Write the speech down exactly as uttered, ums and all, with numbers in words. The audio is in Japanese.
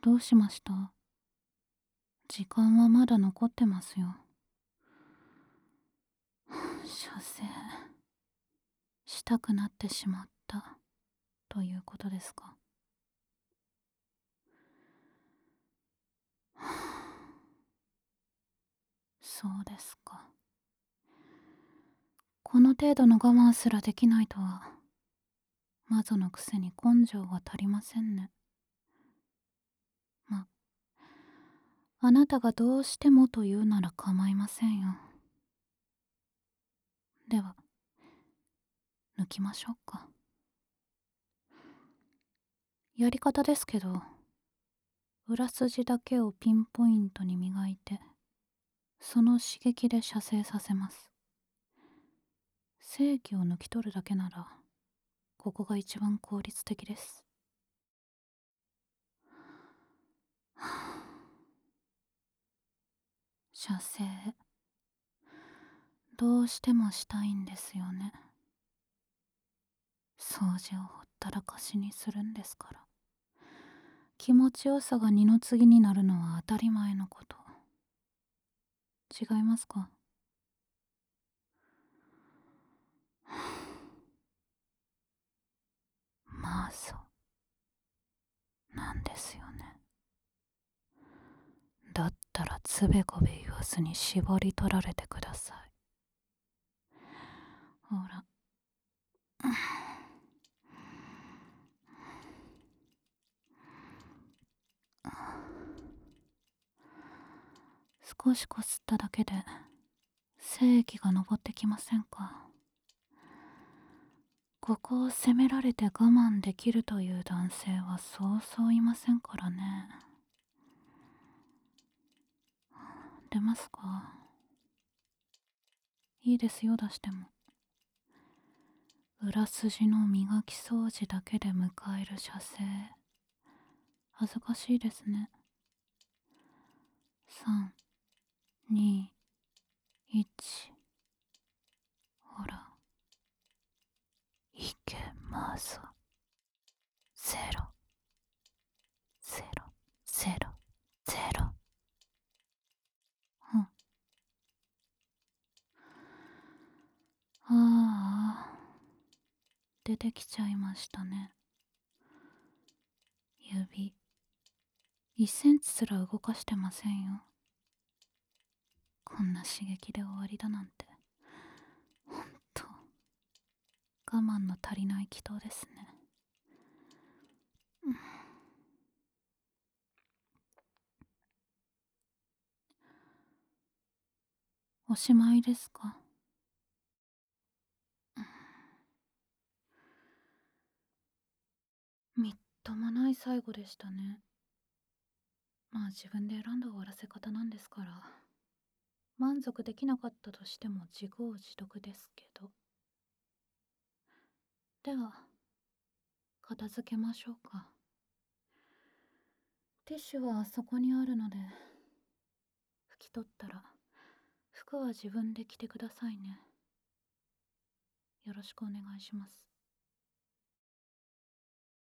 どうしました？時間はまだ残ってますよ。射精したくなってしまったということですか？そうですか。この程度の我慢すらできないとは、魔女のくせに根性が足りませんね。ま、あなたがどうしてもと言うなら構いませんよ。では、抜きましょうか。やり方ですけど、裏筋だけをピンポイントに磨いて、その刺激で射精させます。精気を抜き取るだけなら、ここが一番効率的です。射精、どうしてもしたいんですよね。掃除をほったらかしにするんですから。気持ちよさが二の次になるのは当たり前のこと。違いますか？まあそうなんですよね。だったらつべこべ言わずに絞り取られてください。ほら。少しこすっただけで精液が上ってきませんか？ここを責められて我慢できるという男性はそうそういませんからね。出ますか？いいですよ、出しても。裏筋の磨き掃除だけで迎える射精、恥ずかしいですね。さん、に、いち、ほら、いけます。ゼロ、ゼロ、ゼロ、ゼロ。うん。ああ、出てきちゃいましたね。指、いっセンチすら動かしてませんよ。こんな刺激で終わりだなんて、ほんと、我慢の足りない祈祷ですね。うん、おしまいですか？みっともない最後でしたね。まあ自分で選んだ終わらせ方なんですから、満足できなかったとしても自業自得ですけど。では、片付けましょうか。ティッシュはあそこにあるので、拭き取ったら、服は自分で着てくださいね。よろしくお願いします。